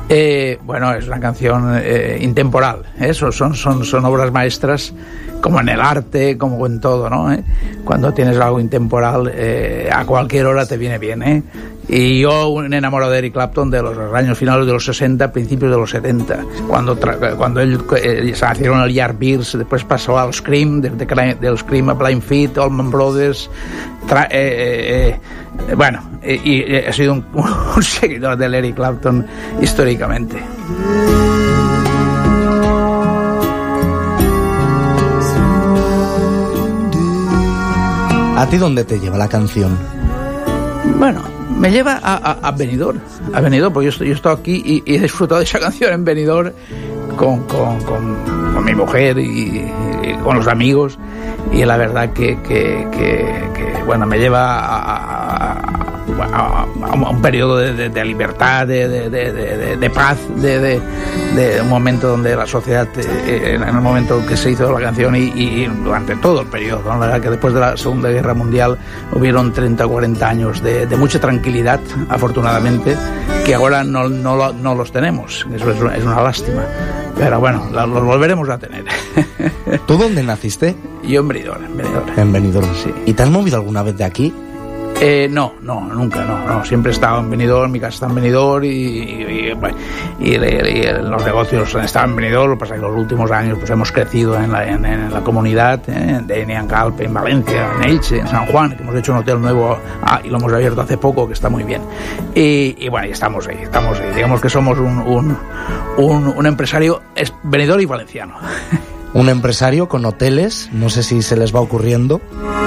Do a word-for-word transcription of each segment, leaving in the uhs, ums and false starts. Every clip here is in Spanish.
Eh, bueno, es una canción eh, intemporal, ¿eh? son, son, son, son obras maestras, como en el arte, como en todo, ¿no? ¿Eh? Cuando tienes algo intemporal, eh, a cualquier hora te viene bien, ¿eh? Y yo, un enamorado de Eric Clapton de los años finales de los sesenta, principios de los setenta, cuando, tra- cuando él eh, se hicieron el Yardbirds, después pasó al Scream, de, de, del Scream a Blind Feet, Allman Brothers, tra- eh, eh, eh, bueno, eh, y eh, he sido un, un seguidor del Eric Clapton históricamente. ¿A ti dónde te lleva la canción? Bueno, me lleva a, a, a Benidorm, a Benidorm, porque yo, estoy, yo he estado aquí y, y he disfrutado de esa canción en Benidorm con, con, con, con mi mujer y, y con los amigos, y la verdad que, que, que, que bueno, me lleva a, a, a, a un periodo de, de, de libertad, de, de, de, de, de paz, de, de, de un momento donde la sociedad, eh, en el momento que se hizo la canción y, y durante todo el periodo, ¿no? La verdad que después de la Segunda Guerra Mundial hubieron treinta o cuarenta años de, de mucha tranquilidad, afortunadamente, que ahora no, no, no los tenemos. Eso es una, es una lástima. Pero bueno, los volveremos a tener. ¿Tú dónde naciste? Yo en Benidorm, en Benidorm. En Benidorm, sí. ¿Y te has movido alguna vez de aquí? Eh, no, no, nunca, no, no. Siempre he estado en Benidorm, mi casa está en Benidorm y, y, y, y, y los negocios están en Benidorm. Lo que pasa es que los últimos años pues hemos crecido en la, en, en la comunidad, eh, de Niangalpe, en Valencia, en Elche, en San Juan, que hemos hecho un hotel nuevo ah, y lo hemos abierto hace poco, que está muy bien. Y, y bueno, y estamos ahí, estamos ahí. Digamos que somos un, un, un, un empresario Benidorm y valenciano. Un empresario con hoteles, no sé si se les va ocurriendo.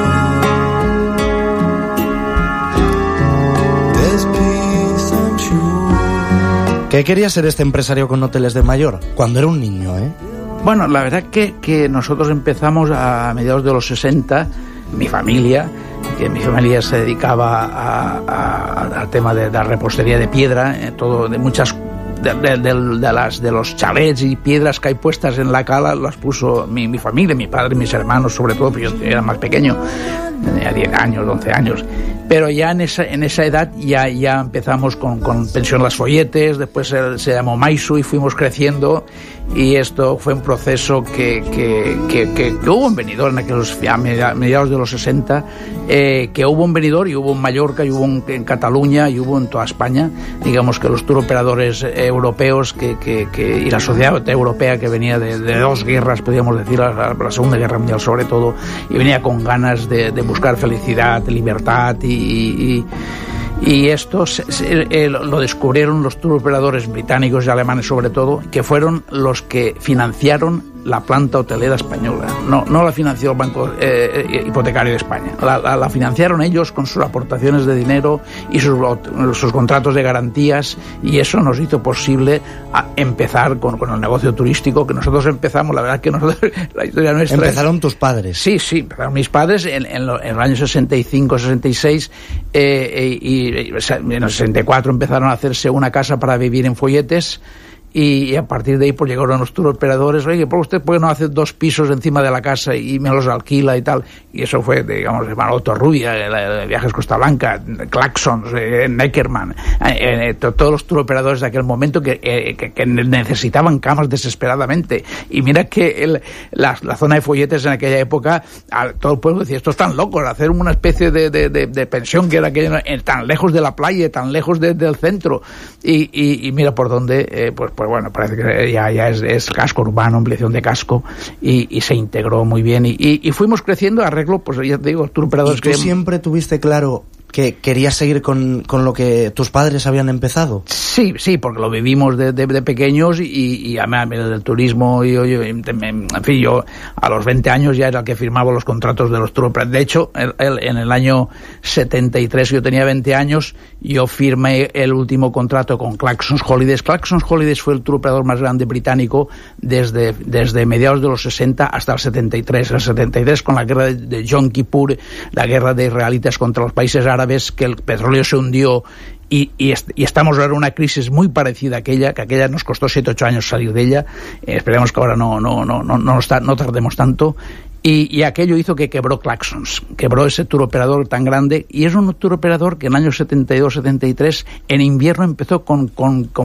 ¿Qué quería ser este empresario con hoteles de mayor? Cuando era un niño, ¿eh? Bueno, la verdad que, que nosotros empezamos a mediados de los sesenta, mi familia, que mi familia se dedicaba a, a, al tema de la repostería de piedra, eh, todo de muchas de, de, de, de las de los chalets y piedras que hay puestas en la cala las puso mi, mi familia, mi padre, mis hermanos, sobre todo, porque yo era más pequeño, tenía diez años, once años. Pero ya en esa, en esa edad ya, ya empezamos con, con Pensión Las Folletes, después se, se llamó Maisu y fuimos creciendo, y esto fue un proceso que, que, que, que, que hubo en Benidorm en aquellos, a mediados de los sesenta, eh, que hubo en Benidorm y hubo en Mallorca y hubo en, en Cataluña y hubo en toda España. Digamos que los turoperadores europeos que, que, que, y la sociedad europea, que venía de, de dos guerras, podríamos decir, la, la Segunda Guerra Mundial sobre todo, y venía con ganas de, de buscar felicidad, libertad y Y, y, y esto se, se, eh, lo descubrieron los turoperadores británicos y alemanes sobre todo, que fueron los que financiaron la planta hotelera española. No, no la financió el Banco eh, Hipotecario de España, la, la, la financiaron ellos con sus aportaciones de dinero y sus, sus contratos de garantías, y eso nos hizo posible a empezar con, con el negocio turístico que nosotros empezamos. La verdad que nosotros, la historia nuestra... ¿Empezaron tus padres? Sí, sí, empezaron mis padres en, en, lo, en el año sesenta y cinco, sesenta y seis, eh, y, y en el sesenta y cuatro empezaron a hacerse una casa para vivir en Folletes. Y a partir de ahí pues llegaron los turoperadores. Oye, ¿por usted por qué no hace dos pisos encima de la casa y me los alquila y tal? Y eso fue, digamos, Manoto Rubia, Viajes Costa Blanca, Claxons, eh, Neckerman, eh, eh, todos los turoperadores de aquel momento que, eh, que, que necesitaban camas desesperadamente. Y mira que el, la, la zona de Folletes en aquella época, a, todo el pueblo decía, estos están locos, hacer una especie de, de, de, de pensión que era aquella, eh, tan lejos de la playa, tan lejos de, del centro. Y, y, y mira por dónde, eh, pues pues bueno, parece que ya, ya es, es casco urbano, ampliación de casco, y, y se integró muy bien, y, y, y fuimos creciendo, arreglo, pues ya te digo, turoperadores. ¿Y tú que siempre tuviste claro que querías seguir con, con lo que tus padres habían empezado? Sí, sí, porque lo vivimos de, de, de pequeños, y, y a mí del turismo, y, y, en fin, yo a los veinte años ya era el que firmaba los contratos de los turoperadores. De hecho, el, el, en el año setenta y tres, yo tenía veinte años, yo firmé el último contrato con Claxons Holidays. Claxons Holidays fue el turoperador más grande británico desde, desde mediados de los sesenta hasta el setenta y tres. El setenta y tres, con la guerra de, de Yom Kippur, la guerra de israelitas contra los países árabes, que el petróleo se hundió, y, y, est- y estamos ahora en una crisis muy parecida a aquella, que aquella nos costó siete ocho años salir de ella. Eh, esperemos que ahora no, no, no, no, no, está, no tardemos tanto. Y, y aquello hizo que quebró Claxons, quebró ese turoperador tan grande, y es un turoperador que en el año setenta y dos setenta y tres, en invierno, empezó con, con, con